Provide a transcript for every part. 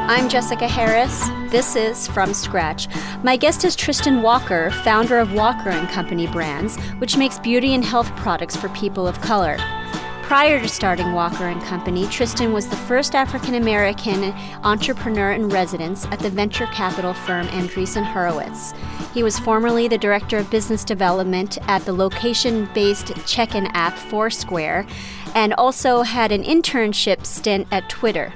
I'm Jessica Harris. This is From Scratch. My guest is Tristan Walker, founder of Walker & Company Brands, which makes beauty and health products for people of color. Prior to starting Walker & Company, Tristan was the first African-American entrepreneur in residence at the venture capital firm Andreessen Horowitz. He was formerly the director of business development at the location-based check-in app Foursquare, and also had an internship stint at Twitter.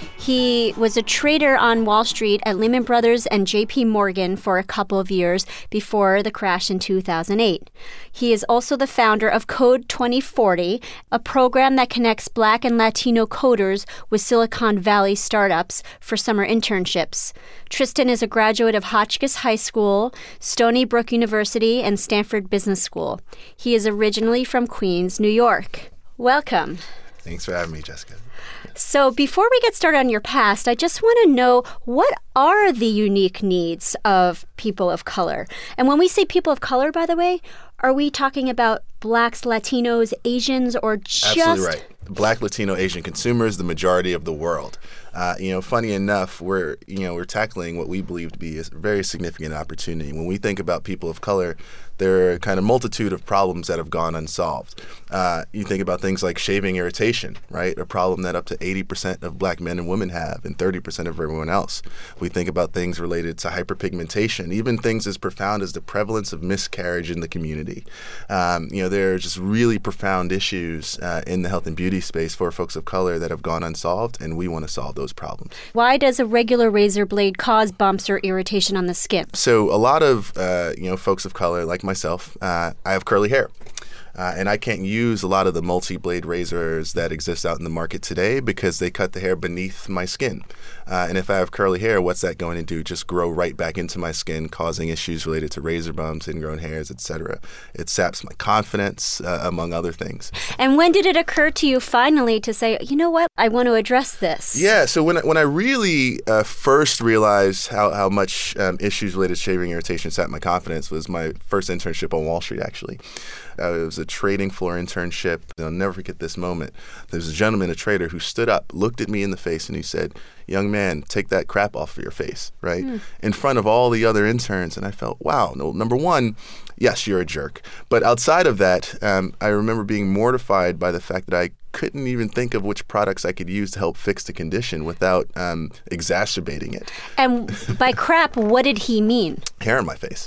He was a trader on Wall Street at Lehman Brothers and JP Morgan for a couple of years before the crash in 2008. He is also the founder of Code 2040, a program that connects Black and Latino coders with Silicon Valley startups for summer internships. Tristan is a graduate of Hotchkiss High School, Stony Brook University, and Stanford Business School. He is originally from Queens, New York. Welcome. Thanks for having me, Jessica. So before we get started on your past, I just want to know, what are the unique needs of people of color? And when we say people of color, by the way, are we talking about Blacks, Latinos, Asians, or just... Absolutely right. Black, Latino, Asian consumers, the majority of the world. Funny enough, we're tackling what we believe to be a very significant opportunity. When we think about people of color, there are kind of multitude of problems that have gone unsolved. You think about things like shaving irritation, right? A problem that up to 80% of Black men and women have, and 30% of everyone else. We think about things related to hyperpigmentation, even things as profound as the prevalence of miscarriage in the community. There are just really profound issues in the health and beauty space for folks of color that have gone unsolved, and we want to solve those problems. Why does a regular razor blade cause bumps or irritation on the skin? So a lot of folks of color, like myself, I have curly hair. And I can't use a lot of the multi-blade razors that exist out in the market today because they cut the hair beneath my skin. And if I have curly hair, what's that going to do? Just grow right back into my skin, causing issues related to razor bumps, ingrown hairs, etc. It saps my confidence, among other things. And when did it occur to you finally to say, you know what, I want to address this? Yeah, so when I really first realized how much issues related to shaving irritation sapped my confidence was my first internship on Wall Street, actually. It was a trading floor internship. I'll never forget this moment. There was a gentleman, a trader, who stood up, looked at me in the face, and he said, "Young man, take that crap off of your face," right? In front of all the other interns. And I felt, wow, no, number one, yes, you're a jerk. But outside of that, I remember being mortified by the fact that I couldn't even think of which products I could use to help fix the condition without exacerbating it. And by crap, what did he mean? Hair in my face.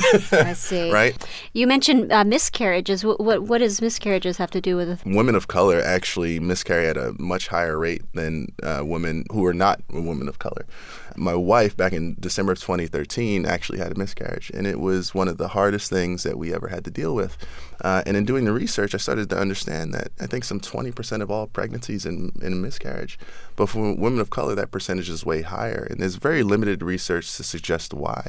I see. Right? You mentioned miscarriages. What does miscarriages have to do with it? Women of color actually miscarry at a much higher rate than women who are not women of color. My wife, back in December of 2013, actually had a miscarriage, and it was one of the hardest things that we ever had to deal with. And in doing the research, I started to understand that I think some 20% of all pregnancies in miscarriage. But for women of color, that percentage is way higher, and there's very limited research to suggest why.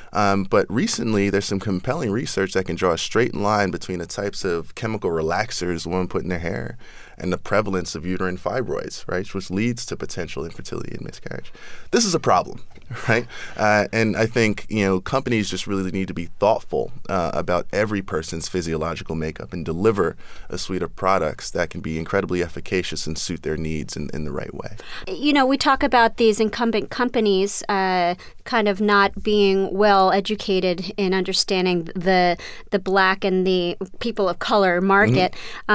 But recently, there's some compelling research that can draw a straight line between the types of chemical relaxers women put in their hair and the prevalence of uterine fibroids, right, which leads to potential infertility and miscarriage. This is a problem, right? And I think, companies just really need to be thoughtful about every person's physiological makeup and deliver a suite of products that can be incredibly efficacious and suit their needs in the right way. We talk about these incumbent companies kind of not being well educated in understanding the Black and the people of color market.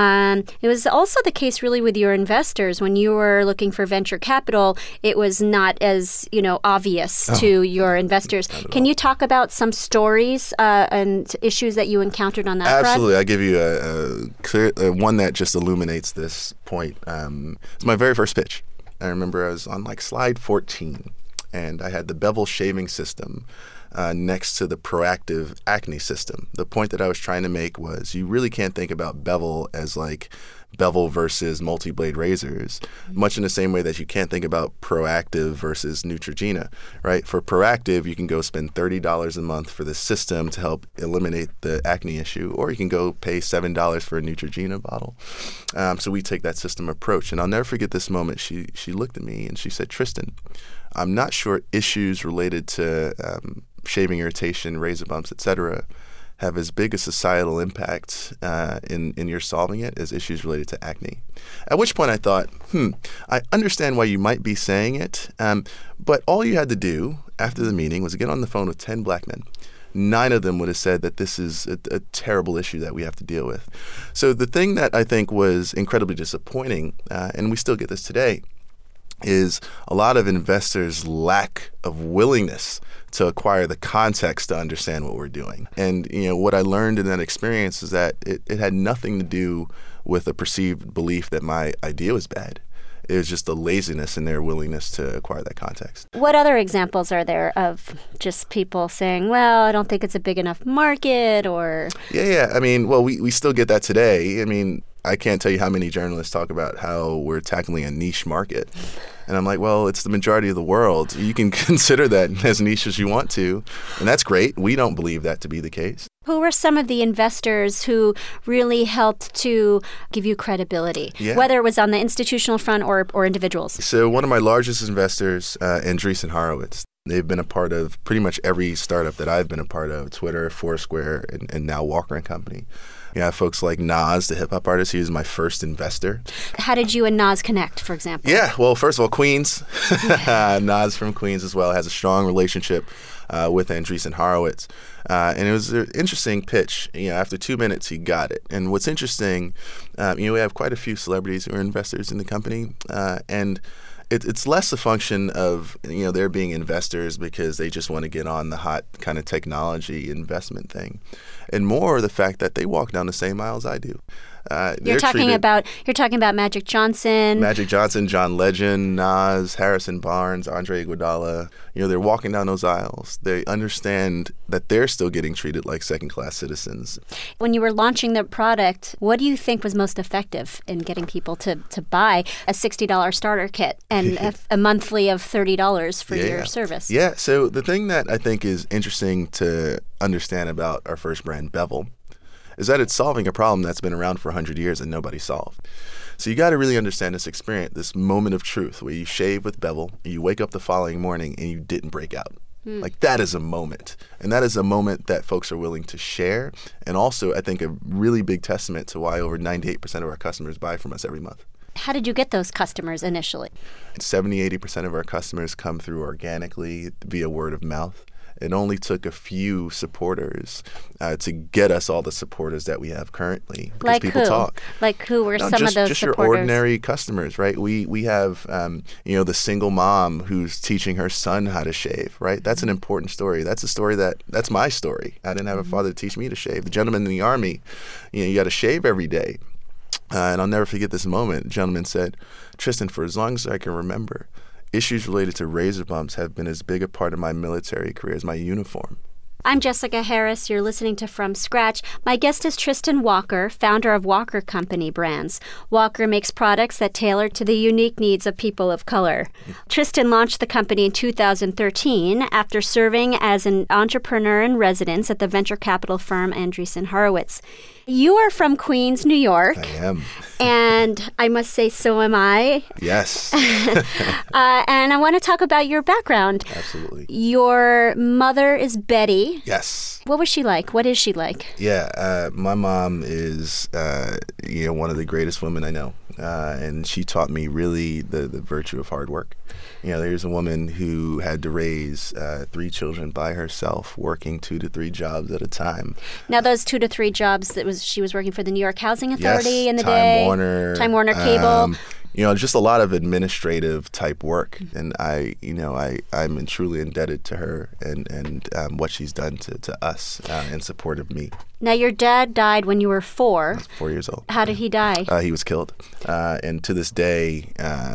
It was also the case really with your investors. When you were looking for venture capital, it was not as, obvious to your investors. Can you talk about some stories and issues that you encountered on that front? Absolutely. I'll give you a clear one that just illuminates this point. It's my very first pitch. I remember I was on slide 14, and I had the Bevel shaving system next to the Proactive acne system. The point that I was trying to make was you really can't think about Bevel as Bevel versus multi-blade razors, much in the same way that you can't think about Proactive versus Neutrogena, right? For Proactive, you can go spend $30 a month for the system to help eliminate the acne issue, or you can go pay $7 for a Neutrogena bottle. So we take that system approach. And I'll never forget this moment. She looked at me and she said, "Tristan, I'm not sure issues related to shaving irritation, razor bumps, etc., have as big a societal impact in your solving it as issues related to acne. At which point I thought, I understand why you might be saying it, but all you had to do after the meeting was get on the phone with 10 black men. 9 of them would have said that this is a terrible issue that we have to deal with. So the thing that I think was incredibly disappointing, and we still get this today, is a lot of investors' lack of willingness to acquire the context to understand what we're doing. And what I learned in that experience is that it had nothing to do with a perceived belief that my idea was bad. It was just the laziness in their willingness to acquire that context. What other examples are there of just people saying, well, I don't think it's a big enough market, or... Yeah. I mean, well, we still get that today. I mean, I can't tell you how many journalists talk about how we're tackling a niche market. And I'm like, well, it's the majority of the world. You can consider that as niche as you want to, and that's great. We don't believe that to be the case. Who were some of the investors who really helped to give you credibility, whether it was on the institutional front or individuals? So one of my largest investors, Andreessen Horowitz, they've been a part of pretty much every startup that I've been a part of, Twitter, Foursquare, and now Walker & Company. You have folks like Nas, the hip-hop artist. He was my first investor. How did you and Nas connect, for example? Yeah, well, first of all, Queens. Nas from Queens as well has a strong relationship with Andreessen Horowitz. And it was an interesting pitch. After 2 minutes, he got it. And what's interesting, we have quite a few celebrities who are investors in the company. And it's less a function of, they're being investors because they just want to get on the hot kind of technology investment thing, and more the fact that they walk down the same aisles I do. You're talking about Magic Johnson, John Legend, Nas, Harrison Barnes, Andre Iguodala. They're walking down those aisles. They understand that they're still getting treated like second-class citizens. When you were launching the product, what do you think was most effective in getting people to buy a $60 starter kit and a monthly of $30 for your service? Yeah. So the thing that I think is interesting to understand about our first brand, Bevel, is that it's solving a problem that's been around for 100 years and nobody solved. So you got to really understand this experience, this moment of truth where you shave with Bevel, and you wake up the following morning and you didn't break out. Like, that is a moment. And that is a moment that folks are willing to share. And also, I think, a really big testament to why over 98% of our customers buy from us every month. How did you get those customers initially? 70-80% of our customers come through organically via word of mouth. It only took a few supporters to get us all the supporters that we have currently. Because like people talk. Like who were some of those supporters? Just your ordinary customers, right? We have, the single mom who's teaching her son how to shave, right? That's an important story. That's a story that's my story. I didn't have a father to teach me to shave. The gentleman in the Army, you got to shave every day. And I'll never forget this moment. The gentleman said, Tristan, for as long as I can remember, issues related to razor bumps have been as big a part of my military career as my uniform. I'm Jessica Harris. You're listening to From Scratch. My guest is Tristan Walker, founder of Walker Company Brands. Walker makes products that tailor to the unique needs of people of color. Tristan launched the company in 2013 after serving as an entrepreneur in residence at the venture capital firm Andreessen Horowitz. You are from Queens, New York. I am. And I must say, so am I. Yes. And I want to talk about your background. Absolutely. Your mother is Betty. Yes. What was she like? What is she like? Yeah, my mom is, one of the greatest women I know. And she taught me really the virtue of hard work. There's a woman who had to raise 3 children by herself, working 2 to 3 jobs at a time. Now, those 2 to 3 jobs, she was working for the New York Housing Authority in the day. Time Warner Cable. Just a lot of administrative type work. And I'm truly indebted to her and what she's done to us in support of me. Now, your dad died when you were 4. I was 4 years old. How did he die? He was killed. And to this day,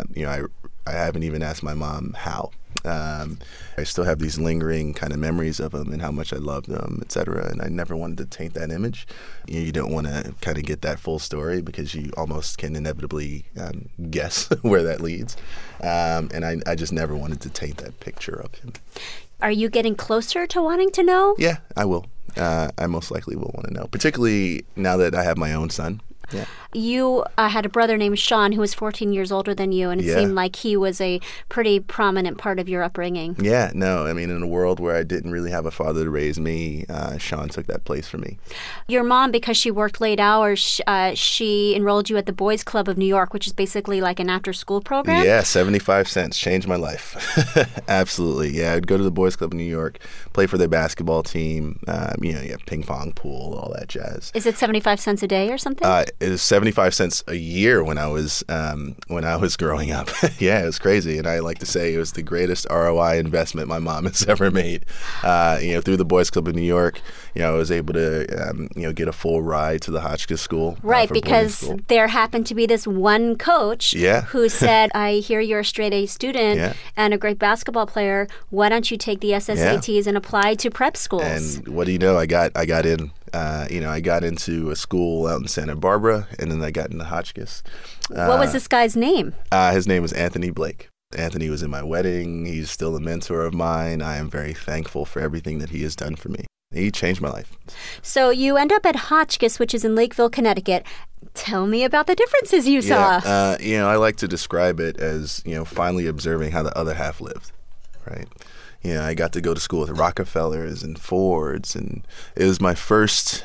I haven't even asked my mom how. I still have these lingering kind of memories of him and how much I loved him, et cetera. And I never wanted to taint that image. You don't want to kind of get that full story because you almost can inevitably guess where that leads. And I just never wanted to taint that picture of him. Are you getting closer to wanting to know? Yeah, I will. I most likely will want to know, particularly now that I have my own son. Yeah. You had a brother named Sean who was 14 years older than you, and it seemed like he was a pretty prominent part of your upbringing. Yeah, no, I mean, in a world where I didn't really have a father to raise me, Sean took that place for me. Your mom, because she worked late hours, she enrolled you at the Boys Club of New York, which is basically like an after-school program? Yeah, 75 cents. Changed my life. Absolutely. Yeah, I'd go to the Boys Club of New York, play for their basketball team, you have ping pong, pool, all that jazz. Is it 75 cents a day or something? It was 75 cents a year when I was growing up. Yeah, it was crazy. And I like to say it was the greatest ROI investment my mom has ever made. Through the Boys Club of New York, I was able to, get a full ride to the Hotchkiss School. Right, because there happened to be this one coach who said, I hear you're a straight A student and a great basketball player. Why don't you take the SSATs and apply to prep schools? And what do you know? I got in. I got into a school out in Santa Barbara, and then I got into Hotchkiss. What was this guy's name? His name was Anthony Blake. Anthony was in my wedding. He's still a mentor of mine. I am very thankful for everything that he has done for me. He changed my life. So you end up at Hotchkiss, which is in Lakeville, Connecticut. Tell me about the differences you saw. I like to describe it as, finally observing how the other half lived, right? I got to go to school with Rockefellers and Fords, and it was my first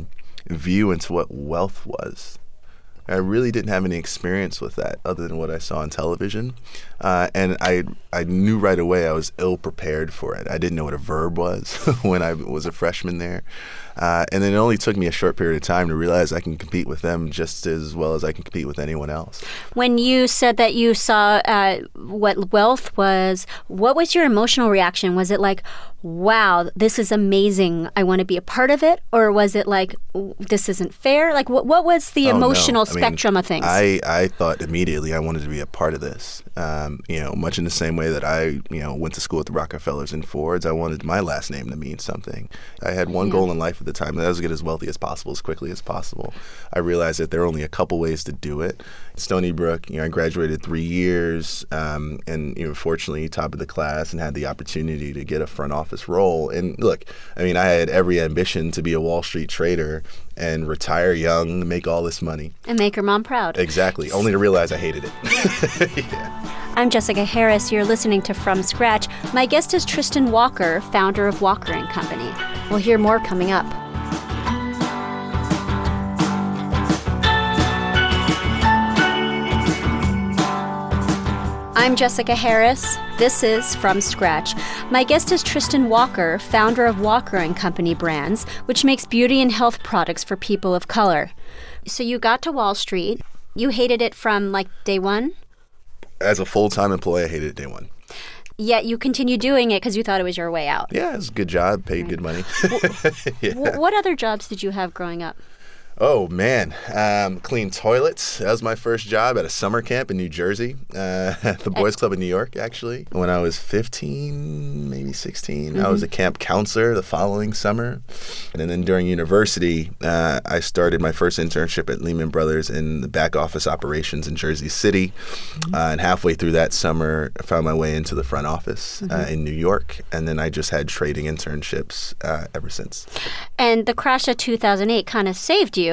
view into what wealth was. I really didn't have any experience with that other than what I saw on television. And I knew right away I was ill-prepared for it. I didn't know what a verb was when I was a freshman there. And then it only took me a short period of time to realize I can compete with them just as well as I can compete with anyone else. When you said that you saw what wealth was, what was your emotional reaction? Was it like, wow, this is amazing, I want to be a part of it? Or was it like, this isn't fair? Like, what was the emotional spectrum of things? I thought immediately I wanted to be a part of this. Much in the same way that I, went to school with the Rockefellers and Fords, I wanted my last name to mean something. I had one goal in life at the time, and that was to get as wealthy as possible, as quickly as possible. I realized that there are only a couple ways to do it. Stony Brook, I graduated 3 years, and fortunately top of the class and had the opportunity to get a front office role. And look, I had every ambition to be a Wall Street trader and retire young, make all this money. And make her mom proud. Exactly, only to realize I hated it. I'm Jessica Harris. You're listening to From Scratch. My guest is Tristan Walker, founder of Walker & Company. We'll hear more coming up. I'm Jessica Harris. This is From Scratch. My guest is Tristan Walker, founder of Walker & Company Brands, which makes beauty and health products for people of color. So you got to Wall Street. You hated it from day one? As a full-time employee, I hated it day one. Yet you continued doing it because you thought it was your way out. Yeah, it was a good job, paid good money. What other jobs did you have growing up? Oh, man. Clean toilets. That was my first job at a summer camp in New Jersey, at the Boys Club in New York, actually. When I was 15, maybe 16, I was a camp counselor the following summer. And then during university, I started my first internship at Lehman Brothers in the back office operations in Jersey City. And halfway through that summer, I found my way into the front office in New York. And then I just had trading internships ever since. And the crash of 2008 kind of saved you.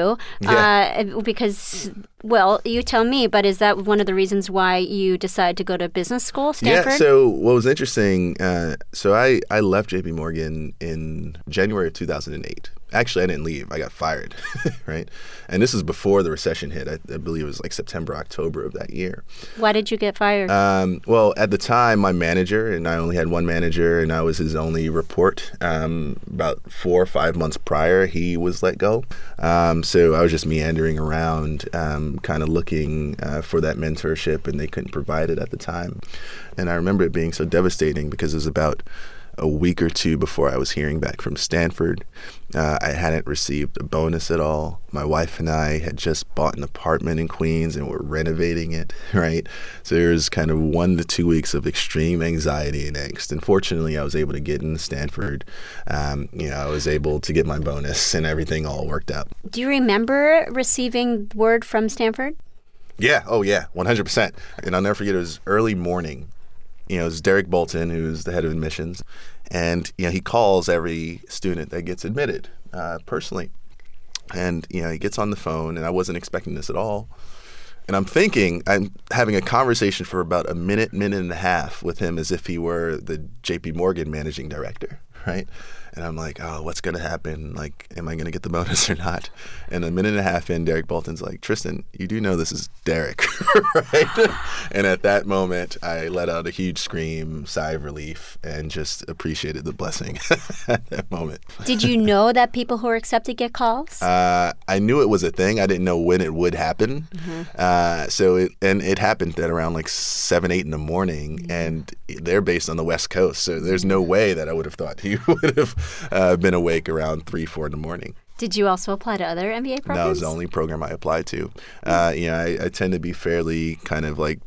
Because, well, you tell me, but is that one of the reasons why you decided to go to business school, Stanford? Yeah, so what was interesting, I left JP Morgan in January of 2008. Actually, I didn't leave. I got fired, right? And this was before the recession hit. I believe it was September, October of that year. Why did you get fired? Well, at the time, my manager, and I only had one manager, and I was his only report. About 4 or 5 months prior, he was let go. So I was just meandering around, kind of looking for that mentorship, and they couldn't provide it at the time. And I remember it being so devastating because it was about a week or two before I was hearing back from Stanford. I hadn't received a bonus at all. My wife and I had just bought an apartment in Queens and were renovating it, right? So there was kind of 1 to 2 weeks of extreme anxiety and angst. And fortunately, I was able to get into Stanford. I was able to get my bonus and everything all worked out. Do you remember receiving word from Stanford? Yeah. Oh, yeah. 100%. And I'll never forget, it was early morning. It was Derek Bolton, who's the head of admissions, and he calls every student that gets admitted personally. And, he gets on the phone, and I wasn't expecting this at all. And I'm having a conversation for about a minute and a half with him as if he were the JP Morgan managing director, right? And I'm like, oh, what's going to happen? Like, am I going to get the bonus or not? And a minute and a half in, Derek Bolton's like, Tristan, you do know this is Derek, right? And at that moment, I let out a huge scream, sigh of relief, and just appreciated the blessing at that moment. Did you know that people who are accepted get calls? I knew it was a thing. I didn't know when it would happen. It happened at around like 7, 8 in the morning, and they're based on the West Coast. So there's no way that I would have thought he would have been awake around 3, 4 in the morning. Did you also apply to other MBA programs? That was the only program I applied to. I tend to be fairly kind of like,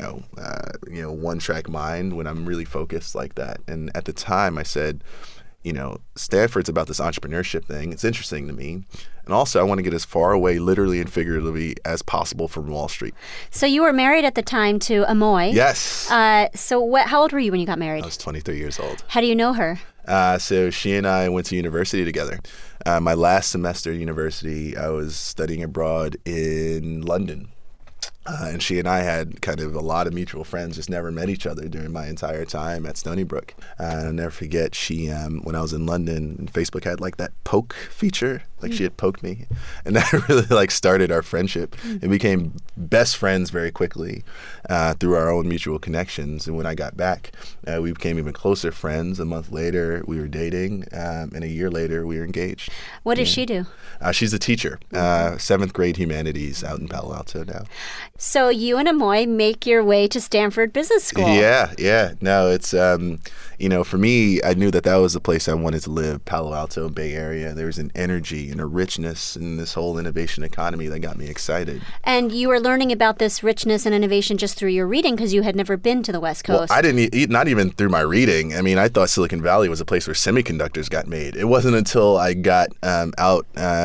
one-track mind when I'm really focused like that. And at the time I said, Stanford's about this entrepreneurship thing. It's interesting to me. And also I want to get as far away literally and figuratively as possible from Wall Street. So you were married at the time to Amoy. Yes. How old were you when you got married? I was 23 years old. How do you know her? So she and I went to university together. My last semester at university, I was studying abroad in London. And she and I had kind of a lot of mutual friends, just never met each other during my entire time at Stony Brook. I'll never forget, she, when I was in London, Facebook had like that poke feature, like she had poked me. And that really like started our friendship. And became best friends very quickly through our own mutual connections. And when I got back, we became even closer friends. A month later, we were dating. And a year later, we were engaged. What does she do? She's a teacher, 7th grade humanities out in Palo Alto now. So you and Amoy make your way to Stanford Business School. Yeah. No, it's, for me, I knew that was the place I wanted to live, Palo Alto, Bay Area. There was an energy and a richness in this whole innovation economy that got me excited. And you were learning about this richness and innovation just through your reading because you had never been to the West Coast. Well, I didn't, not even through my reading. I mean, I thought Silicon Valley was a place where semiconductors got made. It wasn't until I got out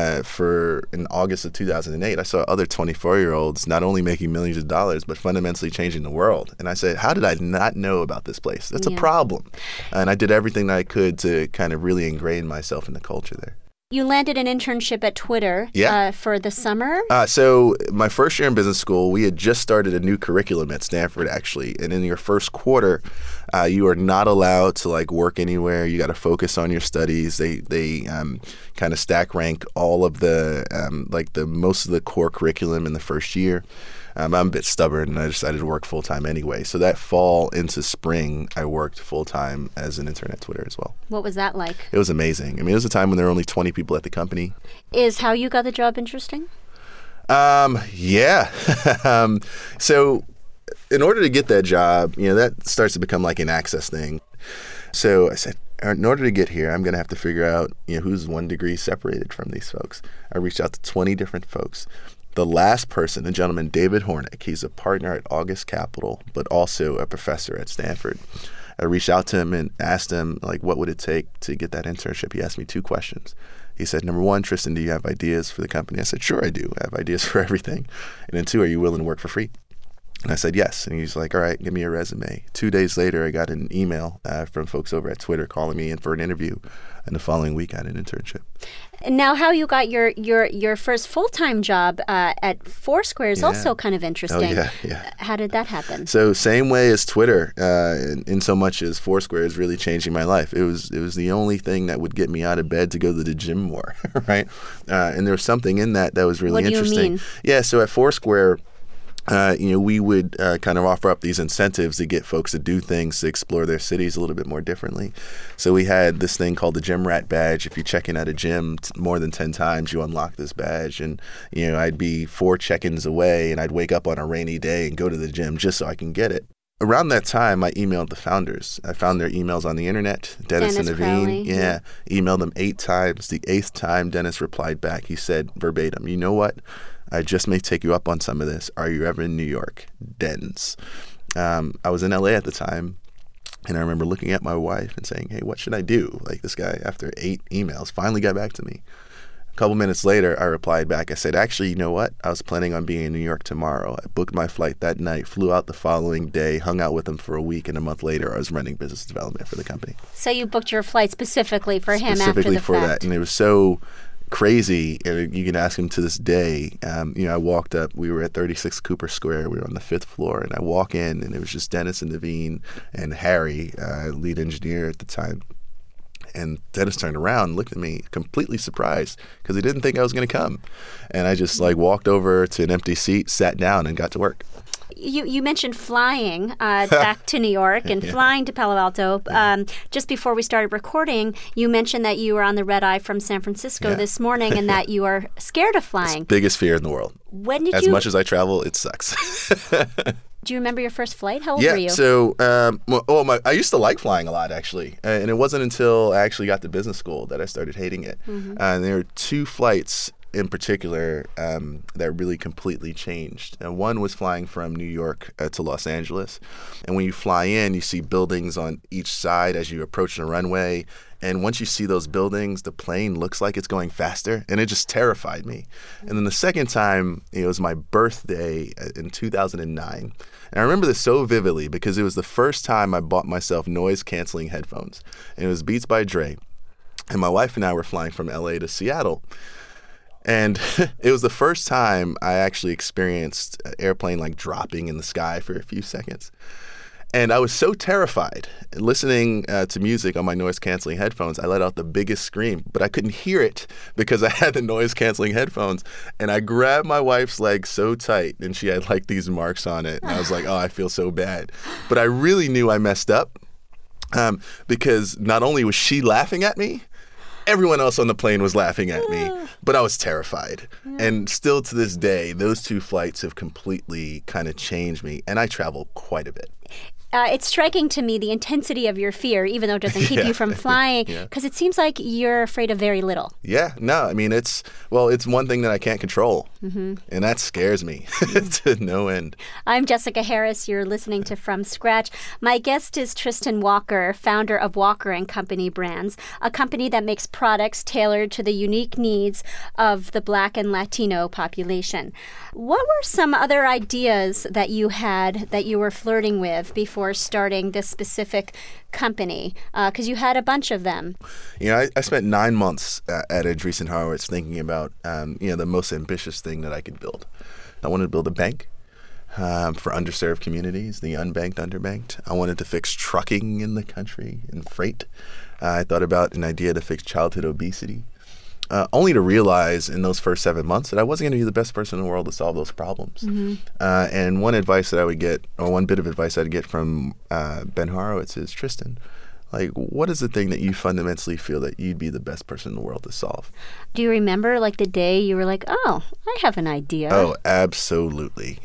in August of 2008, I saw other 24-year-olds not only making millions of dollars, but fundamentally changing the world. And I said, how did I not know about this place? That's a problem. And I did everything that I could to kind of really ingrain myself in the culture there. You landed an internship at Twitter for the summer? So my first year in business school, we had just started a new curriculum at Stanford, actually. And in your first quarter, you are not allowed to work anywhere. You got to focus on your studies. They kind of stack rank all of the most of the core curriculum in the first year. I'm a bit stubborn, and I decided to work full-time anyway. So that fall into spring, I worked full-time as an intern at Twitter as well. What was that like? It was amazing. I mean, it was a time when there were only 20 people at the company. Is how you got the job interesting? Yeah. So in order to get that job, that starts to become like an access thing. So I said, in order to get here, I'm going to have to figure out, who's 1 degree separated from these folks. I reached out to 20 different folks. The last person, a gentleman, David Hornick, he's a partner at August Capital, but also a professor at Stanford. I reached out to him and asked him, what would it take to get that internship? He asked me 2 questions. He said, number 1, Tristan, do you have ideas for the company? I said, sure, I do. I have ideas for everything. And then 2, are you willing to work for free? And I said, yes. And he's like, all right, give me your resume. 2 days later, I got an email from folks over at Twitter calling me in for an interview. And the following week, I had an internship. Now, how you got your first full-time job at Foursquare is also kind of interesting. Oh, yeah. How did that happen? So same way as Twitter, in so much as Foursquare is really changing my life. It was the only thing that would get me out of bed to go to the gym more, right? And there was something in that was really interesting. What do you mean? Yeah, so at Foursquare, we would kind of offer up these incentives to get folks to do things, to explore their cities a little bit more differently. So we had this thing called the Gym Rat Badge. If you check in at a gym more than 10 times, you unlock this badge. And, I'd be 4 check-ins away, and I'd wake up on a rainy day and go to the gym just so I can get it. Around that time, I emailed the founders. I found their emails on the internet. Dennis and Naveen. Crowley. Yeah. Emailed them 8 times. The 8th time, Dennis replied back. He said verbatim, you know what? I just may take you up on some of this. Are you ever in New York? Dens. I was in LA at the time, and I remember looking at my wife and saying, hey, what should I do? This guy, after 8 emails, finally got back to me. A couple minutes later, I replied back. I said, actually, you know what? I was planning on being in New York tomorrow. I booked my flight that night, flew out the following day, hung out with him for a week, and a month later, I was running business development for the company. So you booked your flight specifically for him after the fact. Specifically for that. And it was so crazy. You can ask him to this day. I walked up. We were at 36 Cooper Square. We were on the 5th floor, and I walk in, and it was just Dennis and Naveen and Harry, lead engineer at the time. And Dennis turned around and looked at me completely surprised because he didn't think I was going to come. And I just walked over to an empty seat, sat down, and got to work. You mentioned flying back to New York and flying to Palo Alto. Just before we started recording, you mentioned that you were on the red eye from San Francisco this morning and that you are scared of flying. It's the biggest fear in the world. When did As much as I travel, it sucks. Do you remember your first flight? How old were you? So I used to like flying a lot, actually. And it wasn't until I actually got to business school that I started hating it. And there were 2 flights in particular that really completely changed. And one was flying from New York to Los Angeles. And when you fly in, you see buildings on each side as you approach the runway. And once you see those buildings, the plane looks like it's going faster. And it just terrified me. And then the second time, it was my birthday in 2009. And I remember this so vividly because it was the first time I bought myself noise-canceling headphones. And it was Beats by Dre. And my wife and I were flying from LA to Seattle. And it was the first time I actually experienced an airplane dropping in the sky for a few seconds. And I was so terrified. Listening to music on my noise-canceling headphones, I let out the biggest scream, but I couldn't hear it because I had the noise-canceling headphones. And I grabbed my wife's leg so tight, and she had these marks on it. And I was like, oh, I feel so bad. But I really knew I messed up because not only was she laughing at me, everyone else on the plane was laughing at me, but I was terrified. And still to this day, those 2 flights have completely kind of changed me, and I travel quite a bit. It's striking to me the intensity of your fear, even though it doesn't keep you from flying, because it seems like you're afraid of very little. Yeah, no, I mean, it's one thing that I can't control, and that scares me to no end. I'm Jessica Harris. You're listening to From Scratch. My guest is Tristan Walker, founder of Walker & Company Brands, a company that makes products tailored to the unique needs of the Black and Latino population. What were some other ideas that you had that you were flirting with before starting this specific company? Because you had a bunch of them. I spent 9 months at Andreessen Horowitz thinking about the most ambitious thing that I could build. I wanted to build a bank for underserved communities, the unbanked, underbanked. I wanted to fix trucking in the country and freight. I thought about an idea to fix childhood obesity. Only to realize in those first 7 months that I wasn't going to be the best person in the world to solve those problems. And one advice that I would get, or one bit of advice I'd get from Ben Horowitz is, Tristan, what is the thing that you fundamentally feel that you'd be the best person in the world to solve? Do you remember the day you were like, oh, I have an idea? Oh, absolutely.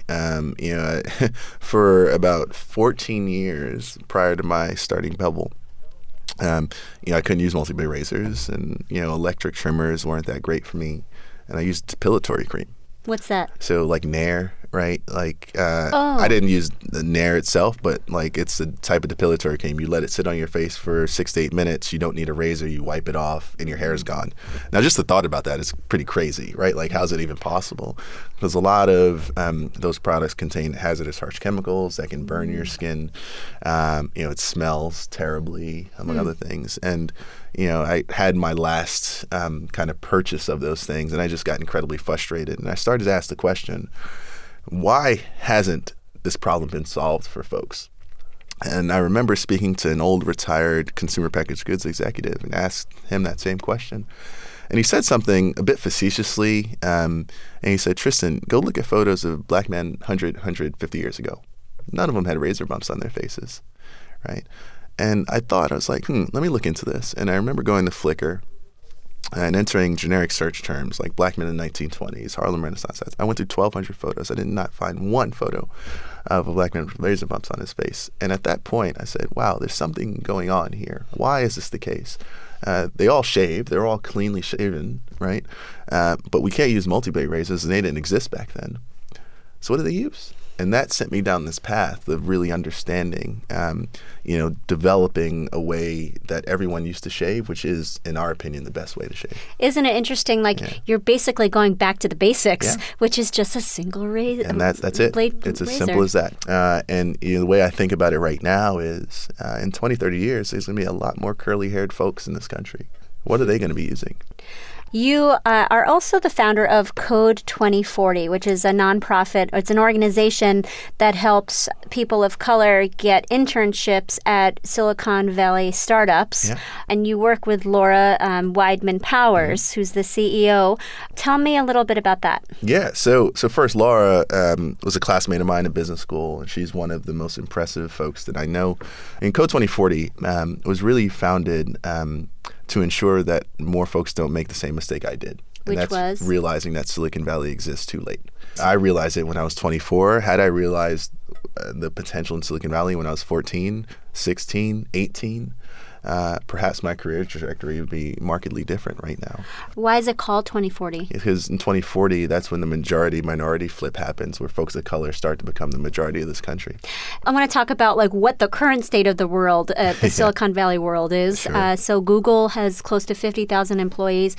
For about 14 years prior to my starting Bevel, I couldn't use multi-blade razors, and electric trimmers weren't that great for me, and I used depilatory cream. What's that? So Nair, right? I didn't use the Nair itself, but it's a type of depilatory cream. You let it sit on your face for 6 to 8 minutes. You don't need a razor. You wipe it off, and your hair is gone. Now, just the thought about that is pretty crazy, right? How's it even possible? Because a lot of those products contain hazardous harsh chemicals that can burn your skin. It smells terribly, among other things. And I had my last kind of purchase of those things, and I just got incredibly frustrated. And I started to ask the question, why hasn't this problem been solved for folks? And I remember speaking to an old retired consumer packaged goods executive and asked him that same question. And he said something a bit facetiously, and he said, Tristan, go look at photos of black men 150 years ago. None of them had razor bumps on their faces, right? And I was like, let me look into this. And I remember going to Flickr and entering generic search terms like black men in the 1920s, Harlem Renaissance. I went through 1,200 photos. I did not find one photo of a black man with razor bumps on his face. And at that point, I said, wow, there's something going on here. Why is this the case? They all shave. They're all cleanly shaven, right? But we can't use multi-blade razors, and they didn't exist back then. So what do they use? And that sent me down this path of really understanding, developing a way that everyone used to shave, which is, in our opinion, the best way to shave. Isn't it interesting? You're basically going back to the basics, which is just a single razor. And that's it. It's as simple as that. And the way I think about it right now is, in 20, 30 years, there's going to be a lot more curly-haired folks in this country. What are they going to be using? You are also the founder of Code 2040, which is a nonprofit. It's an organization that helps people of color get internships at Silicon Valley startups. Yeah. And you work with Laura Weidman Powers, who's the CEO. Tell me a little bit about that. Yeah. So first, Laura was a classmate of mine in business school, and she's one of the most impressive folks that I know. And Code 2040 was really founded to ensure that more folks don't make the same mistake I did. And Which was? Realizing that Silicon Valley exists too late. I realized it when I was 24. Had I realized the potential in Silicon Valley when I was 14, 16, 18, perhaps my career trajectory would be markedly different right now. Why is it called 2040? Because in 2040, that's when the majority-minority flip happens, where folks of color start to become the majority of this country. I want to talk about what the current state of the world, the Silicon Valley world is. Sure. So Google has close to 50,000 employees.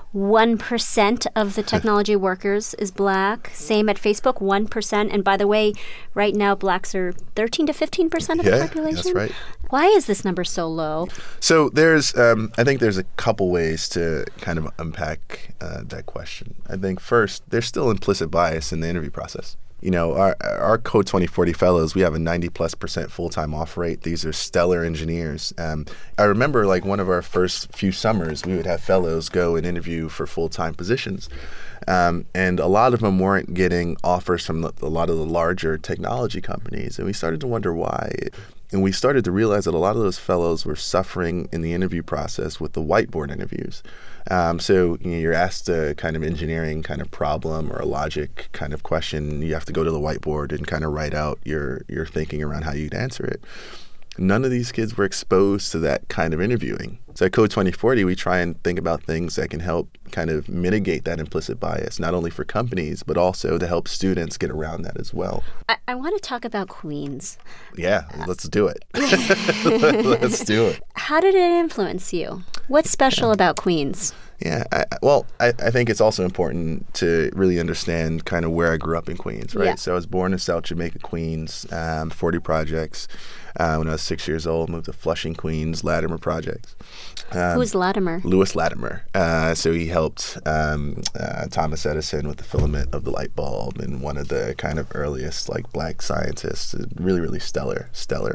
1% of the technology workers is black. Same at Facebook, 1%. And by the way, right now, blacks are 13 to 15% of the population. That's right. Why is this number so low? So I think there's a couple ways to kind of unpack that question. I think first, there's still implicit bias in the interview process. You know, our Code 2040 fellows, we have a 90+% full-time off rate. These are stellar engineers. I remember one of our first few summers, we would have fellows go and interview for full-time positions. And a lot of them weren't getting offers from a lot of the larger technology companies. And we started to wonder why. And we started to realize that a lot of those fellows were suffering in the interview process with the whiteboard interviews. So you're asked a kind of engineering kind of problem or a logic kind of question. You have to go to the whiteboard and kind of write out your thinking around how you'd answer it. None of these kids were exposed to that kind of interviewing. So at Code 2040, we try and think about things that can help kind of mitigate that implicit bias, not only for companies, but also to help students get around that as well. I want to talk about Queens. Yeah, let's do it. Let's do it. How did it influence you? What's special about Queens? Yeah, I think it's also important to really understand kind of where I grew up in Queens, right? Yeah. So I was born in South Jamaica, Queens, 40 projects. When I was 6 years old, moved to Flushing, Queens, Latimer projects. Who's Latimer? Louis Latimer. So he helped Thomas Edison with the filament of the light bulb, and one of the kind of earliest black scientists. Really, really stellar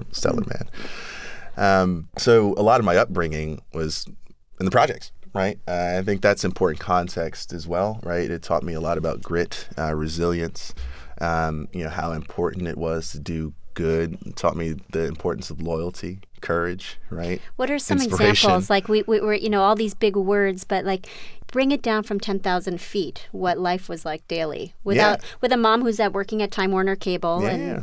man. So a lot of my upbringing was in the projects. Right. I think that's important context as well. Right. It taught me a lot about grit, resilience, how important it was to do good. It taught me the importance of loyalty, courage. Right. What are some examples? We were, all these big words, but bring it down from 10,000 feet, what life was like daily with a mom who's working at Time Warner Cable. Yeah.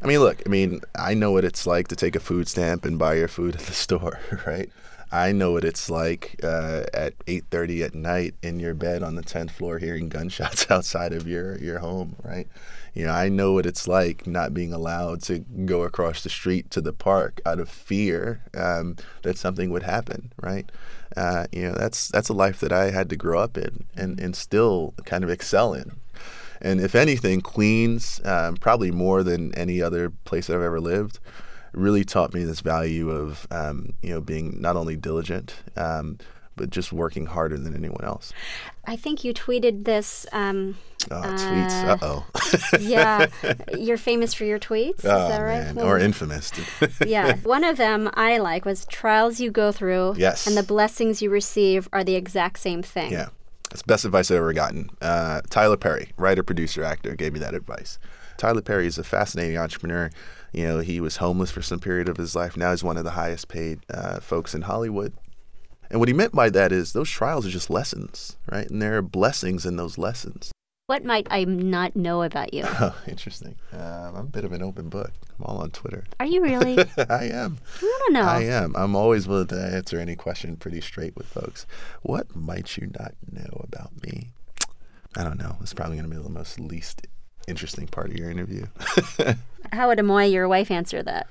I know what it's like to take a food stamp and buy your food at the store. Right. I know what it's like at 8:30 at night in your bed on the 10th floor hearing gunshots outside of your home, right? I know what it's like not being allowed to go across the street to the park out of fear that something would happen, right? That's a life that I had to grow up in and still kind of excel in. And if anything, Queens, probably more than any other place I've ever lived, really taught me this value of, being not only diligent, but just working harder than anyone else. I think you tweeted this. Tweets. Uh-oh. Yeah. You're famous for your tweets. Is that right? Man. Or infamous. Yeah. One of them I was trials you go through and the blessings you receive are the exact same thing. Yeah. That's the best advice I've ever gotten. Tyler Perry, writer, producer, actor, gave me that advice. Tyler Perry is a fascinating entrepreneur. He was homeless for some period of his life. Now he's one of the highest paid folks in Hollywood. And what he meant by that is those trials are just lessons, right? And there are blessings in those lessons. What might I not know about you? Oh, interesting. I'm a bit of an open book. I'm all on Twitter. Are you really? I am. I don't know. I am. I'm always willing to answer any question pretty straight with folks. What might you not know about me? I don't know. It's probably going to be the most least interesting part of your interview. How would Amoy, your wife, answer that?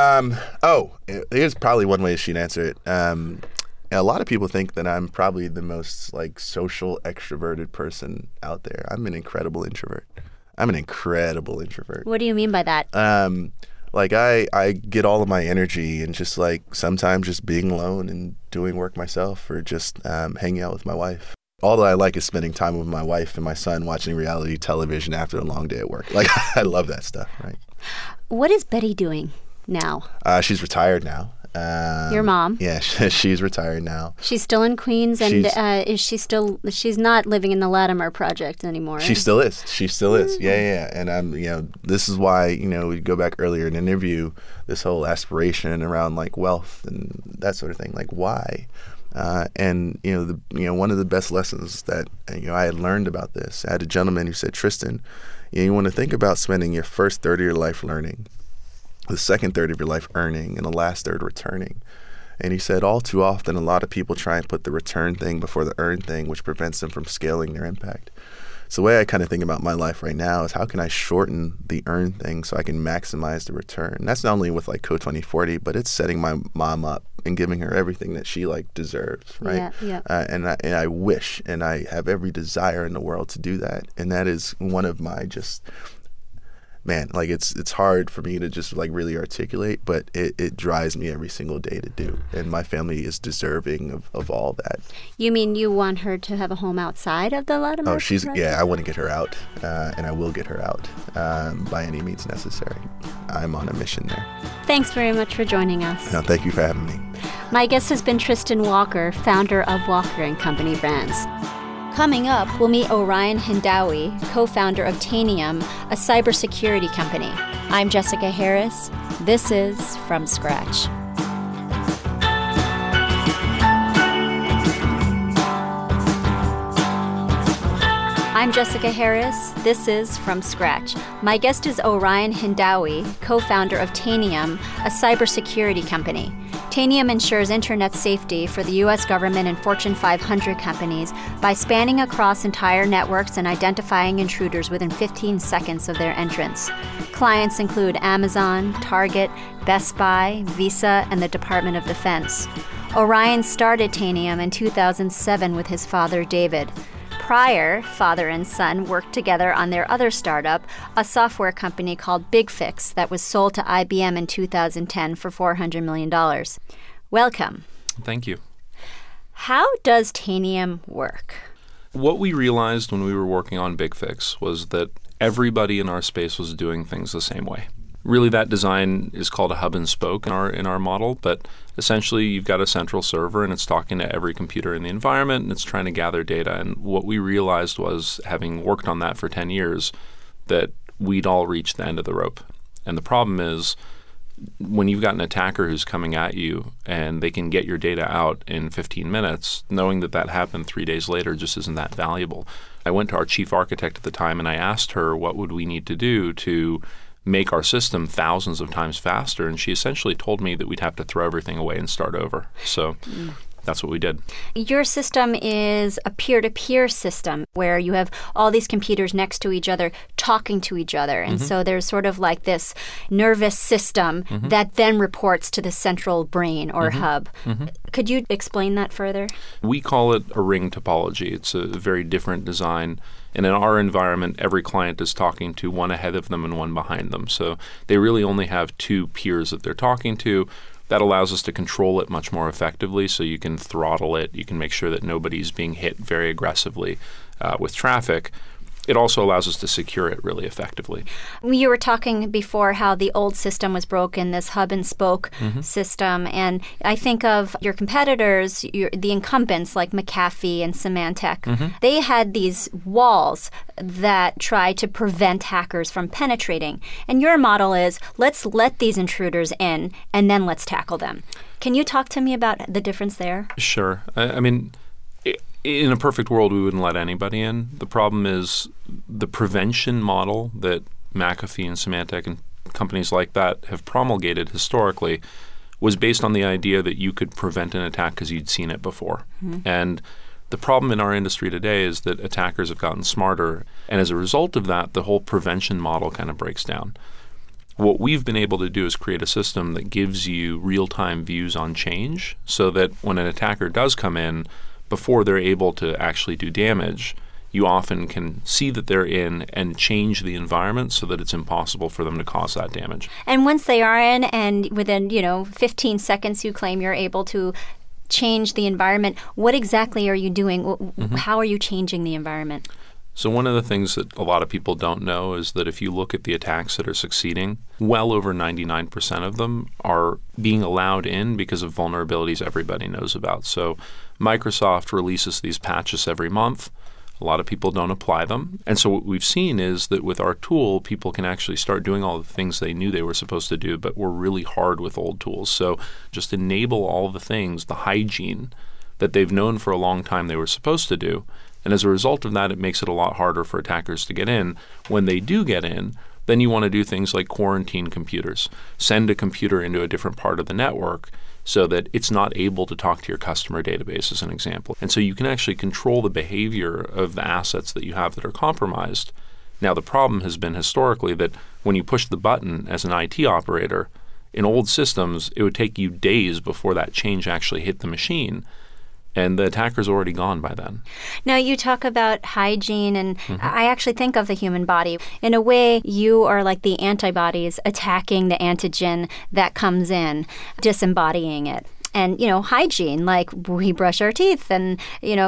Here's probably one way she'd answer it. A lot of people think that I'm probably the most social, extroverted person out there. I'm an incredible introvert. What do you mean by that? I get all of my energy and just sometimes just being alone and doing work myself or just hanging out with my wife. All that I like is spending time with my wife and my son watching reality television after a long day at work. Like, I love that stuff, right? What is Betty doing now? She's retired now. Your mom? Yeah, she's retired now. She's still in Queens, and is she still? She's not living in the Latimer Project anymore. She still is. She still is. Yeah. And this is why we go back earlier in the interview. This whole aspiration around like wealth and that sort of thing. Like why? And one of the best lessons that I had learned about this. I had a gentleman who said, Tristan, you want to think about spending your first third of your life learning, the second third of your life earning, and the last third returning. And he said, all too often, a lot of people try and put the return thing before the earn thing, which prevents them from scaling their impact. So the way I kind of think about my life right now is how can I shorten the earn thing so I can maximize the return? And that's not only with like Code 2040, but it's setting my mom up and giving her everything that she like deserves, right? Yeah. And I wish and I have every desire in the world to do that. And that is one of my it's hard for me to just like really articulate, but it drives me every single day to do. And my family is deserving of all that. You mean you want her to have a home outside of the Latimer Project? I want to get her out, and I will get her out by any means necessary. I'm on a mission there. Thanks very much for joining us. No, thank you for having me. My guest has been Tristan Walker, founder of Walker & Company Brands. Coming up, we'll meet Orion Hindawi, co-founder of Tanium, a cybersecurity company. I'm Jessica Harris. This is From Scratch. I'm Jessica Harris. This is From Scratch. My guest is Orion Hindawi, co-founder of Tanium, a cybersecurity company. Tanium ensures internet safety for the U.S. government and Fortune 500 companies by spanning across entire networks and identifying intruders within 15 seconds of their entrance. Clients include Amazon, Target, Best Buy, Visa, and the Department of Defense. Orion started Tanium in 2007 with his father, David. Prior, father and son worked together on their other startup, a software company called BigFix that was sold to IBM in 2010 for $400 million. Welcome. Thank you. How does Tanium work? What we realized when we were working on BigFix was that everybody in our space was doing things the same way. Really, that design is called a hub and spoke in our model, but essentially you've got a central server and it's talking to every computer in the environment and it's trying to gather data. And what we realized was, having worked on that for 10 years, that we'd all reached the end of the rope. And the problem is, when you've got an attacker who's coming at you and they can get your data out in 15 minutes, knowing that happened 3 days later just isn't that valuable. I went to our chief architect at the time and I asked her what would we need to do to make our system thousands of times faster, and she essentially told me that we'd have to throw everything away and start over. So that's what we did. Your system is a peer-to-peer system where you have all these computers next to each other talking to each other. And so there's sort of like this nervous system that then reports to the central brain or hub. Could you explain that further? We call it a ring topology. It's a very different design. And in our environment, every client is talking to one ahead of them and one behind them. So they really only have two peers that they're talking to. That allows us to control it much more effectively, so you can throttle it. You can make sure that nobody's being hit very aggressively with traffic. It also allows us to secure it really effectively. You were talking before how the old system was broken, this hub and spoke system. And I think of your competitors, the incumbents like McAfee and Symantec. They had these walls that try to prevent hackers from penetrating. And your model is, let's let these intruders in and then let's tackle them. Can you talk to me about the difference there? Sure. I mean, in a perfect world, we wouldn't let anybody in. The problem is the prevention model that McAfee and Symantec and companies like that have promulgated historically was based on the idea that you could prevent an attack because you'd seen it before. And the problem in our industry today is that attackers have gotten smarter. And as a result of that, the whole prevention model kind of breaks down. What we've been able to do is create a system that gives you real-time views on change so that when an attacker does come in, before they're able to actually do damage, you often can see that they're in and change the environment so that it's impossible for them to cause that damage. And once they are in, and within 15 seconds you claim you're able to change the environment. What exactly are you doing? How are you changing the environment? So one of the things that a lot of people don't know is that if you look at the attacks that are succeeding, well over 99% of them are being allowed in because of vulnerabilities everybody knows about. So Microsoft releases these patches every month. A lot of people don't apply them. And so what we've seen is that with our tool, people can actually start doing all the things they knew they were supposed to do, but were really hard with old tools. So just enable all the things, the hygiene that they've known for a long time they were supposed to do. And as a result of that, it makes it a lot harder for attackers to get in. When they do get in, then you want to do things like quarantine computers, send a computer into a different part of the network so that it's not able to talk to your customer database, as an example. And so you can actually control the behavior of the assets that you have that are compromised. Now, the problem has been historically that when you push the button as an IT operator, in old systems, it would take you days before that change actually hit the machine. And the attacker's already gone by then. Now, you talk about hygiene, and I actually think of the human body. In a way, you are like the antibodies attacking the antigen that comes in, disembodying it. And, hygiene, like we brush our teeth, and,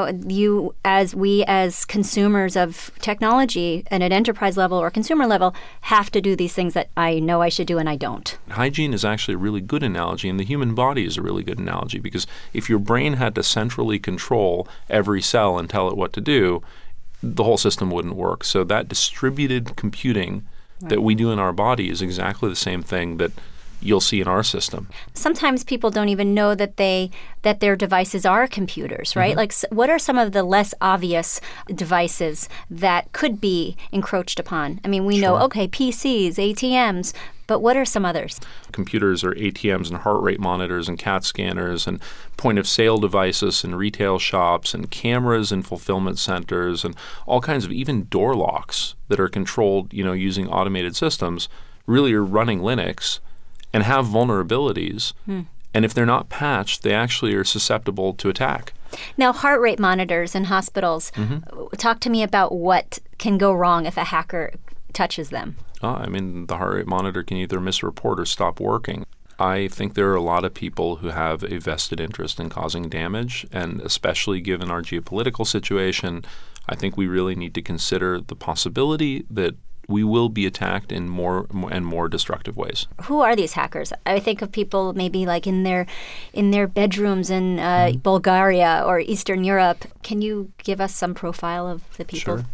we as consumers of technology at an enterprise level or consumer level have to do these things that I know I should do and I don't. Hygiene is actually a really good analogy, and the human body is a really good analogy, because if your brain had to centrally control every cell and tell it what to do, the whole system wouldn't work. So that distributed computing that we do in our body is exactly the same thing that you'll see in our system. Sometimes people don't even know that their devices are computers, right? Like, what are some of the less obvious devices that could be encroached upon? I mean, we know, PCs, ATMs, but what are some others? Computers are ATMs and heart rate monitors and CAT scanners and point-of-sale devices in retail shops and cameras in fulfillment centers and all kinds of even door locks that are controlled, using automated systems, really are running Linux and have vulnerabilities. And if they're not patched, they actually are susceptible to attack. Now, heart rate monitors in hospitals, talk to me about what can go wrong if a hacker touches them. The heart rate monitor can either misreport or stop working. I think there are a lot of people who have a vested interest in causing damage, and especially given our geopolitical situation, I think we really need to consider the possibility that we will be attacked in more and more destructive ways. Who are these hackers? I think of people maybe like in their bedrooms in Bulgaria or Eastern Europe. Can you give us some profile of the people? Sure.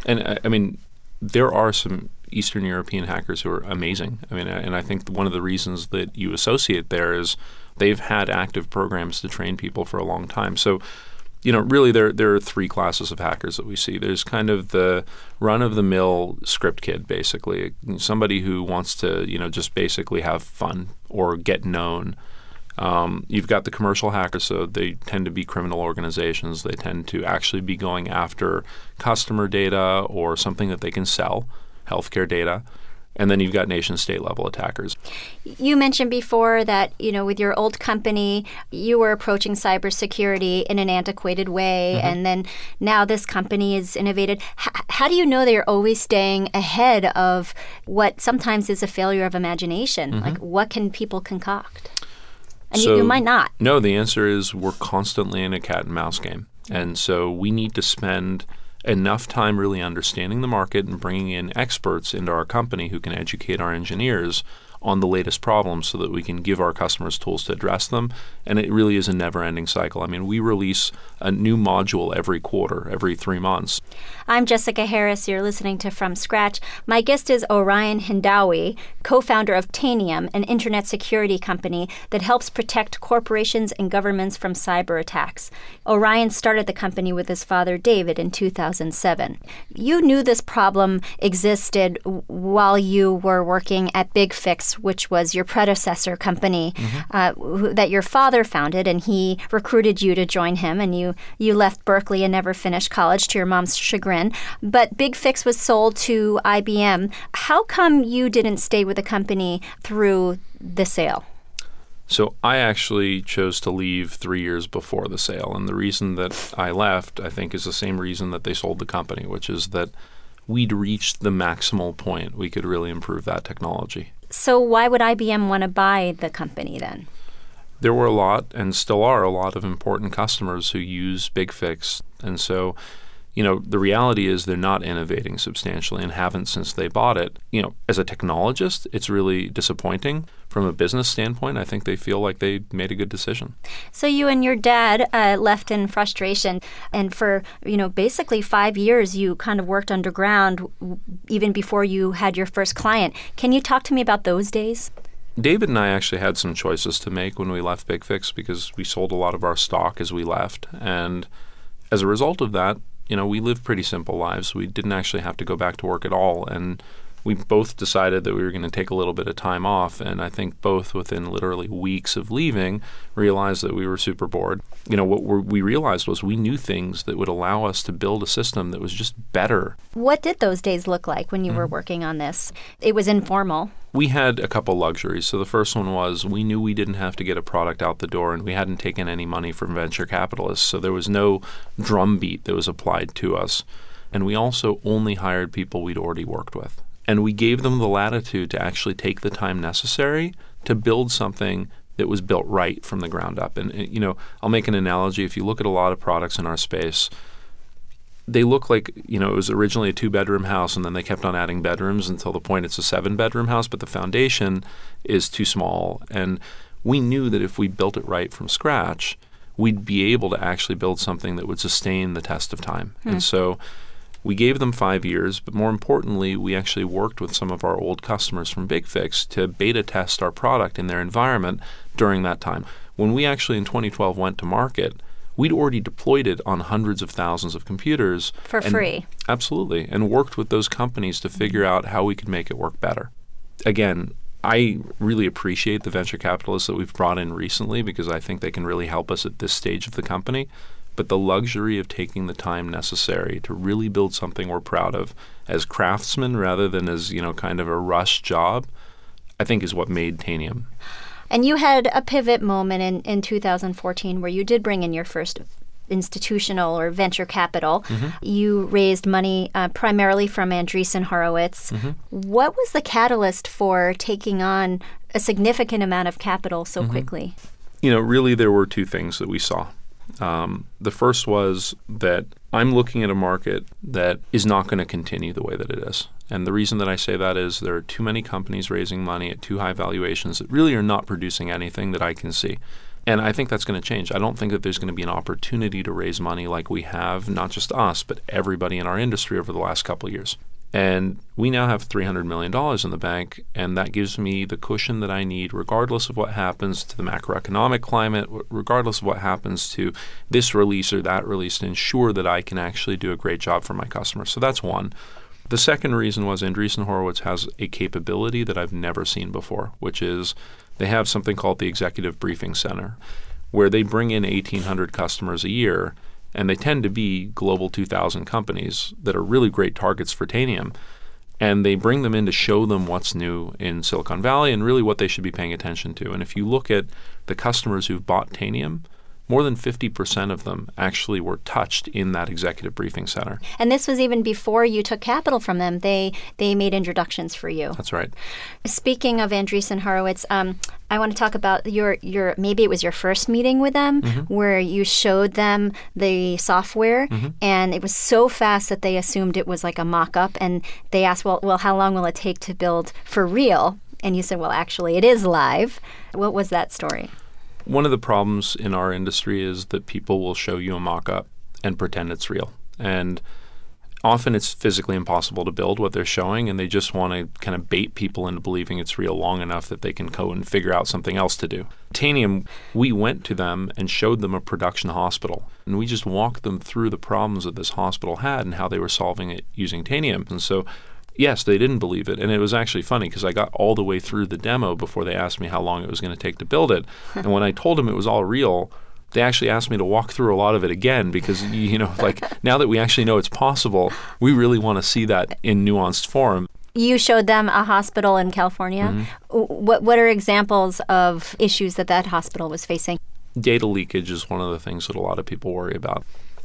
And there are some Eastern European hackers who are amazing. And I think one of the reasons that you associate there is they've had active programs to train people for a long time. So really there are three classes of hackers that we see. There's kind of the run-of-the-mill script kid, basically, somebody who wants to, just basically have fun or get known. You've got the commercial hackers, so they tend to be criminal organizations. They tend to actually be going after customer data or something that they can sell, healthcare data. And then you've got nation-state level attackers. You mentioned before that, with your old company, you were approaching cybersecurity in an antiquated way, and then now this company is innovated. How do you know that you're always staying ahead of what sometimes is a failure of imagination? Like, what can people concoct? And you might not. No, the answer is we're constantly in a cat and mouse game. And so we need to spend enough time really understanding the market and bringing in experts into our company who can educate our engineers on the latest problems so that we can give our customers tools to address them. And it really is a never-ending cycle. We release a new module every quarter, every 3 months. I'm Jessica Harris. You're listening to From Scratch. My guest is Orion Hindawi, co-founder of Tanium, an internet security company that helps protect corporations and governments from cyber attacks. Orion started the company with his father, David, in 2007. You knew this problem existed while you were working at BigFix, which was your predecessor company that your father founded, and he recruited you to join him, and you left Berkeley and never finished college to your mom's chagrin. But BigFix was sold to IBM. How come you didn't stay with the company through the sale? So I actually chose to leave 3 years before the sale, and the reason that I left, I think, is the same reason that they sold the company, which is that we'd reached the maximal point we could really improve that technology. So why would IBM want to buy the company then? There were a lot, and still are a lot, of important customers who use BigFix. And so, the reality is they're not innovating substantially and haven't since they bought it. As a technologist, it's really disappointing. From a business standpoint, I think they feel like they made a good decision. So you and your dad left in frustration, and for, basically 5 years you kind of worked underground even before you had your first client. Can you talk to me about those days? David and I actually had some choices to make when we left BigFix because we sold a lot of our stock as we left. And as a result of that, we lived pretty simple lives. We didn't actually have to go back to work at all. And we both decided that we were going to take a little bit of time off. And I think both within literally weeks of leaving realized that we were super bored. What we realized was we knew things that would allow us to build a system that was just better. What did those days look like when you were working on this? It was informal. We had a couple luxuries. So the first one was we knew we didn't have to get a product out the door, and we hadn't taken any money from venture capitalists. So there was no drumbeat that was applied to us. And we also only hired people we'd already worked with. And we gave them the latitude to actually take the time necessary to build something that was built right from the ground up. And, I'll make an analogy. If you look at a lot of products in our space, they look like, it was originally a 2-bedroom house, and then they kept on adding bedrooms until the point it's a 7-bedroom house, but the foundation is too small. And we knew that if we built it right from scratch, we'd be able to actually build something that would sustain the test of time. And so we gave them 5 years, but more importantly, we actually worked with some of our old customers from BigFix to beta test our product in their environment during that time. When we actually in 2012 went to market, we'd already deployed it on hundreds of thousands of computers. For free. Absolutely. And worked with those companies to figure out how we could make it work better. Again, I really appreciate the venture capitalists that we've brought in recently because I think they can really help us at this stage of the company. But the luxury of taking the time necessary to really build something we're proud of as craftsmen rather than as, kind of a rush job, I think is what made Tanium. And you had a pivot moment in 2014 where you did bring in your first institutional or venture capital. You raised money primarily from Andreessen Horowitz. What was the catalyst for taking on a significant amount of capital so quickly? Really there were two things that we saw. The first was that I'm looking at a market that is not going to continue the way that it is. And the reason that I say that is there are too many companies raising money at too high valuations that really are not producing anything that I can see. And I think that's going to change. I don't think that there's going to be an opportunity to raise money like we have, not just us, but everybody in our industry over the last couple of years. And we now have $300 million in the bank, and that gives me the cushion that I need regardless of what happens to the macroeconomic climate, regardless of what happens to this release or that release, to ensure that I can actually do a great job for my customers. So that's one. The second reason was Andreessen Horowitz has a capability that I've never seen before, which is they have something called the Executive Briefing Center, where they bring in 1,800 customers a year. And they tend to be Global 2000 companies that are really great targets for Tanium. And they bring them in to show them what's new in Silicon Valley and really what they should be paying attention to. And if you look at the customers who've bought Tanium, more than 50% of them actually were touched in that Executive Briefing Center. And this was even before you took capital from them. They made introductions for you. That's right. Speaking of Andreessen Horowitz, I want to talk about your maybe it was your first meeting with them where you showed them the software and it was so fast that they assumed it was like a mock-up, and they asked, well, how long will it take to build for real? And you said, well, actually, it is live. What was that story? One of the problems in our industry is that people will show you a mock-up and pretend it's real. And often it's physically impossible to build what they're showing, and they just want to kind of bait people into believing it's real long enough that they can go and figure out something else to do. Tanium, we went to them and showed them a production hospital, and we just walked them through the problems that this hospital had and how they were solving it using Tanium. And so yes, they didn't believe it. And it was actually funny because I got all the way through the demo before they asked me how long it was going to take to build it. And when I told them it was all real, they actually asked me to walk through a lot of it again because, like now that we actually know it's possible, we really want to see that in nuanced form. You showed them a hospital in California. What are examples of issues that hospital was facing? Data leakage is one of the things that a lot of people worry about.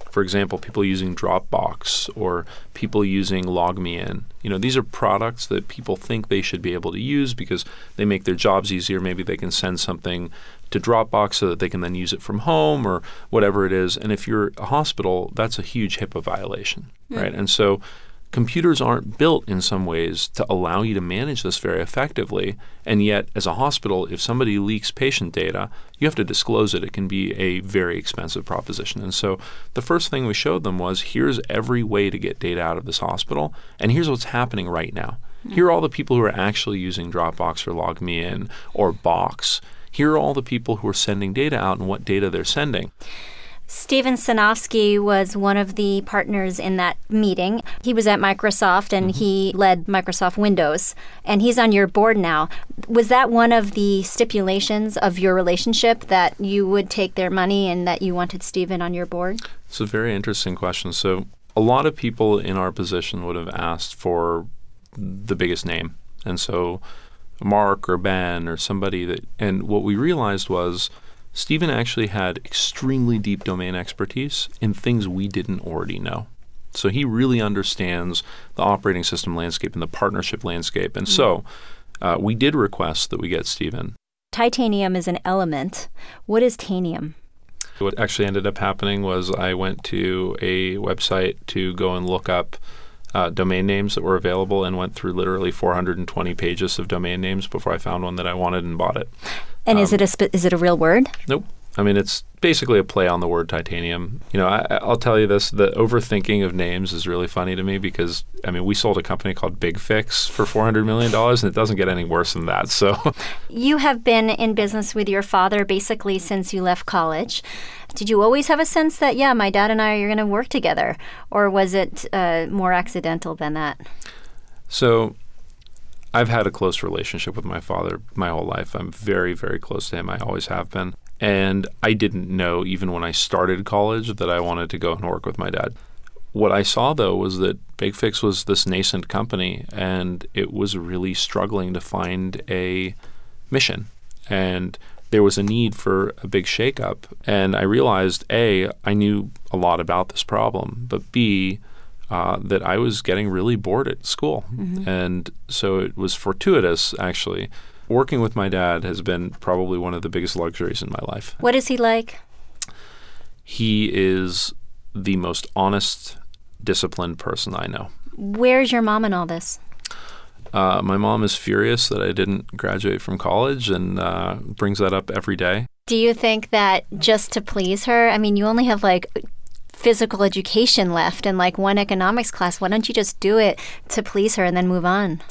For example, people using Dropbox or people using LogMeIn. These are products that people think they should be able to use because they make their jobs easier. Maybe they can send something to Dropbox so that they can then use it from home or whatever it is. And if you're a hospital, that's a huge HIPAA violation, right? And so computers aren't built in some ways to allow you to manage this very effectively. And yet, as a hospital, if somebody leaks patient data, you have to disclose it. It can be a very expensive proposition. And so the first thing we showed them was, here's every way to get data out of this hospital, and here's what's happening right now. Here are all the people who are actually using Dropbox or LogMeIn or Box. Here are all the people who are sending data out and what data they're sending. Steven Sinofsky was one of the partners in that meeting. He was at Microsoft and he led Microsoft Windows, and he's on your board now. Was that one of the stipulations of your relationship, that you would take their money and that you wanted Steven on your board? It's a very interesting question. So a lot of people in our position would have asked for the biggest name. And so Mark or Ben or somebody that, and what we realized was Steven actually had extremely deep domain expertise in things we didn't already know. So he really understands the operating system landscape and the partnership landscape. And so we did request that we get Steven. Titanium is an element. What is Tanium? What actually ended up happening was I went to a website to go and look up domain names that were available and went through literally 420 pages of domain names before I found one that I wanted and bought it. And is it a real word? Nope. I mean, it's basically a play on the word titanium. I'll tell you this, the overthinking of names is really funny to me because, we sold a company called Big Fix for $400 million, and it doesn't get any worse than that. So, you have been in business with your father basically since you left college. Did you always have a sense that, my dad and I are going to work together? Or was it more accidental than that? So, I've had a close relationship with my father my whole life. I'm very, very close to him. I always have been. And I didn't know, even when I started college, that I wanted to go and work with my dad. What I saw, though, was that Big Fix was this nascent company, and it was really struggling to find a mission. And there was a need for a big shakeup. And I realized, A, I knew a lot about this problem, but B, that I was getting really bored at school. And so it was fortuitous, actually. Working with my dad has been probably one of the biggest luxuries in my life. What is he like? He is the most honest, disciplined person I know. Where's your mom in all this? My mom is furious that I didn't graduate from college and brings that up every day. Do you think that just to please her, you only have physical education left and one economics class. Why don't you just do it to please her and then move on?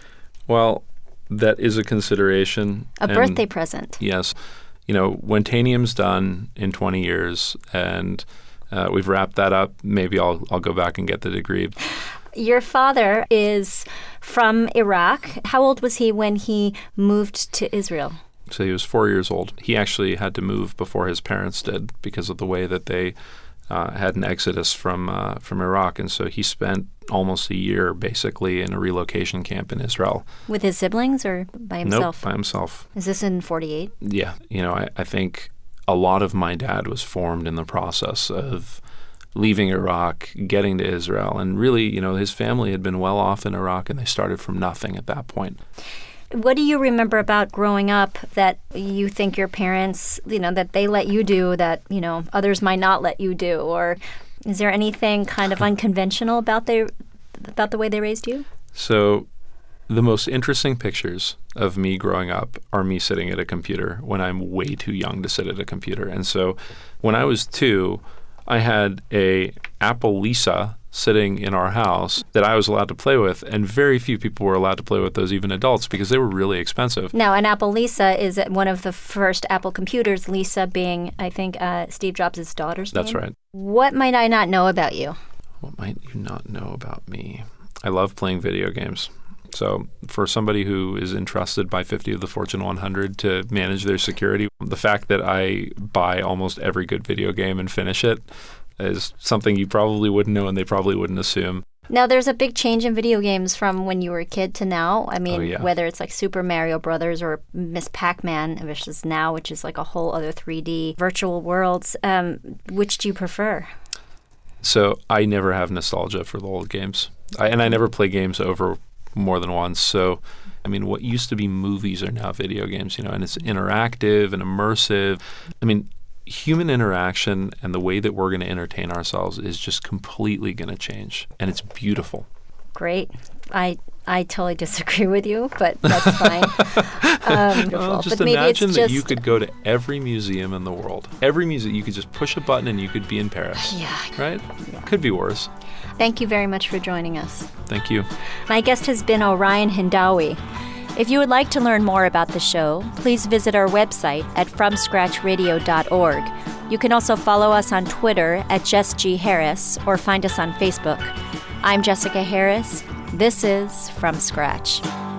Well, that is a consideration. A birthday present. Yes. When Tanium's done in 20 years and we've wrapped that up, maybe I'll go back and get the degree. Your father is from Iraq. How old was he when he moved to Israel? So he was 4 years old. He actually had to move before his parents did because of the way that they had an exodus from Iraq. And so he spent almost a year basically in a relocation camp in Israel. With his siblings or by himself? Nope, by himself. Is this in 48? Yeah. I think a lot of my dad was formed in the process of leaving Iraq, getting to Israel. And really, his family had been well off in Iraq and they started from nothing at that point. What do you remember about growing up that you think your parents, that they let you do that, others might not let you do? Or is there anything kind of unconventional about the way they raised you? So the most interesting pictures of me growing up are me sitting at a computer when I'm way too young to sit at a computer. And so when I was 2, I had a Apple Lisa sitting in our house that I was allowed to play with, and very few people were allowed to play with those, even adults, because they were really expensive. Now, an Apple Lisa is one of the first Apple computers, Lisa being, I think, Steve Jobs' daughter's name. That's right. What might I not know about you? What might you not know about me? I love playing video games. So for somebody who is entrusted by 50 of the Fortune 100 to manage their security, the fact that I buy almost every good video game and finish it is something you probably wouldn't know and they probably wouldn't assume. Now, there's a big change in video games from when you were a kid to now. Whether it's like Super Mario Brothers or Miss Pac-Man versus now, which is like a whole other 3D virtual worlds. Which do you prefer? So I never have nostalgia for the old games. And I never play games over more than once. So, I mean, what used to be movies are now video games, and it's interactive and immersive. I mean, human interaction and the way that we're going to entertain ourselves is just completely going to change. And it's beautiful. Great. I totally disagree with you, but that's fine. Well, just imagine that you could go to every museum in the world. Every museum, you could just push a button and you could be in Paris. Yeah. Right? Could be worse. Thank you very much for joining us. Thank you. My guest has been Orion Hindawi. If you would like to learn more about the show, please visit our website at FromScratchRadio.org. You can also follow us on Twitter at Jess G. Harris or find us on Facebook. I'm Jessica Harris. This is From Scratch.